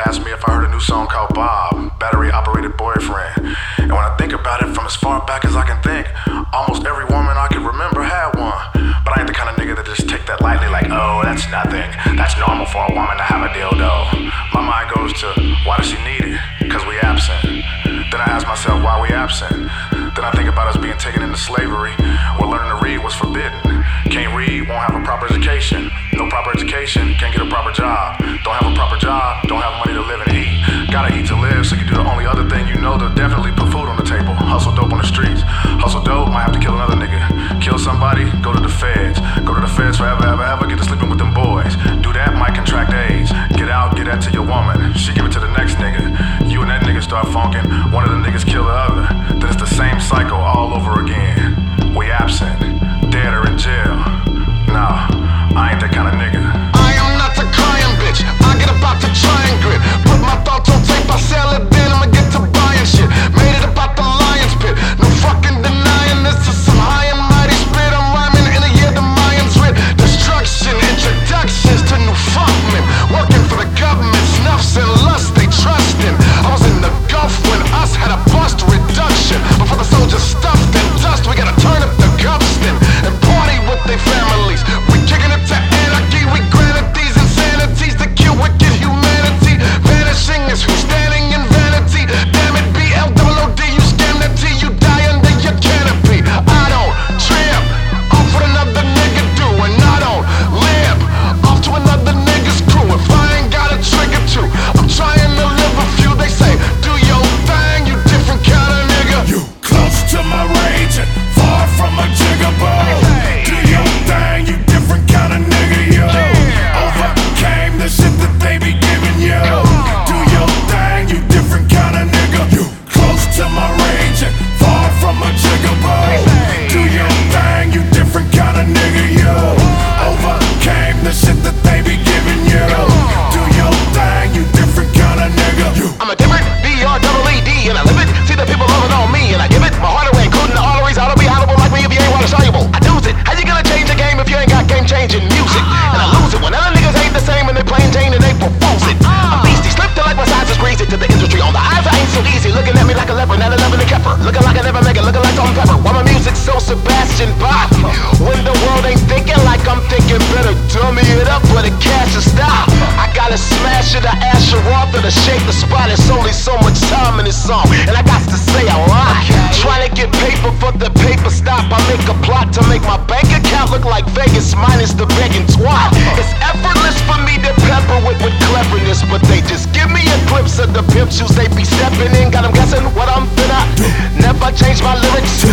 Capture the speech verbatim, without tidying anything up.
asked me if I heard a new song called Bob, Battery Operated Boyfriend. And when I think about it from as far back as I can think, almost every woman I can remember had one. But I ain't the kind of nigga that just take that lightly like, oh, that's nothing. That's normal for a woman to have a dildo. My mind goes to, why does she need it? Cause we absent. Then I ask myself, why we absent? Then I think about us being taken into slavery, where learning to read was forbidden. Can't read, won't have a proper education. No proper education, can't get a proper job. Don't have a proper job, don't have money to live and eat. Gotta eat to live, so you do the only other thing you know to definitely put food on the table. Hustle dope on the streets. Hustle dope, might have to kill another nigga. Kill somebody, go to the feds. Go to the feds forever, ever, ever, get to sleeping with them boys. Do that, might contract AIDS. Get out, get that to your woman. She give it to the next nigga. You and that nigga start funking. One of the niggas kill the other. Then it's the same cycle all over again. We absent, dead or in jail. Nah, I ain't that kind of nigga. I am not the crying bitch. I get about to try and grit. Put my thoughts on tape, I sell it, then I'ma get to buying shit. Made it about the lion's pit. No fucking denying this is some high and mighty spit. I'm rhyming in a year the Mayans writ. Destruction, introductions to new fuck men. Working for the government, snuffs and lust they trust in. I was in the Gulf when us had a bust reduction. Before the soldiers stuffed in dust, we gotta turn up the Gulfston and party with their families. We kicking it to anarchy, we granted these insanities to kill wicked humanity. Vanishing is who's standing in vanity. Damn it, B L O O D, you scam the T, you die under your canopy. I don't trip off what another nigga do, and I don't live off to another nigga's crew. If I ain't got a trigger to, I'm trying to live a few. They say, do your thing, you different kind of nigga. You close to my rage and far from a jigaboo. Do your thing, you different kind of nigga, yo. Overcame the shit that they be giving you. Do your thing, you different kind of nigga. You close to my rage and far from a jigaboo. Do your thing, you different kind of nigga, yo. Overcame the shit that they be giving you. Do your thing, you different kind of nigga. You. I'm a different B R E E D and I live it. See the people loving on me and I give it my heart away, including the arteries. Ought to be audible like me if you ain't water soluble. I lose it. How you gonna change the game if you ain't got game changing music? And I lose it when other niggas ain't the same and they plain Jane and they propose it. I'm beastie, slipped to like my size is greasy to the industry. On the eyes I ain't so easy, looking at me like a leopard, not a loving a keffer. Looking like I never make it, looking like Tom Pepper. Why my music's so Sebastian Bach? When the world ain't thinking like I'm thinking, better dummy it up for the cash to stop. I gotta smash it, I ask you off to shake the spot. It's only so much time in this song, and I got to say a lot. Trying to get paper for the paper stop. I make a plot to make my bank account look like Vegas minus the begging twat. It's effortless for me to pepper with, with cleverness, but they just give me a glimpse of the pimp shoes they be stepping in. Got them guessing what I'm finna. Never change my lyrics.